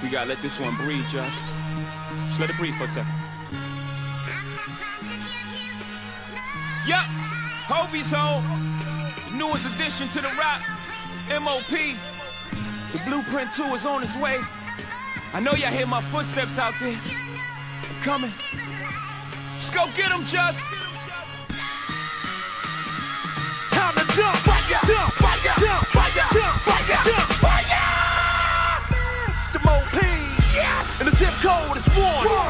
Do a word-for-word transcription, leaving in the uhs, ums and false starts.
We gotta let this one breathe, just. Just let it breathe for a second. Yup, Hovey's home. The newest addition to the rock, M O P. The Blueprint two is on its way. I know y'all hear my footsteps out there. I'm coming. Let's go get them, just. Time to dump, fire, dump, fire, dump, fire, dump, fire, dump, fire. The M O P, yes, and the zip code is one.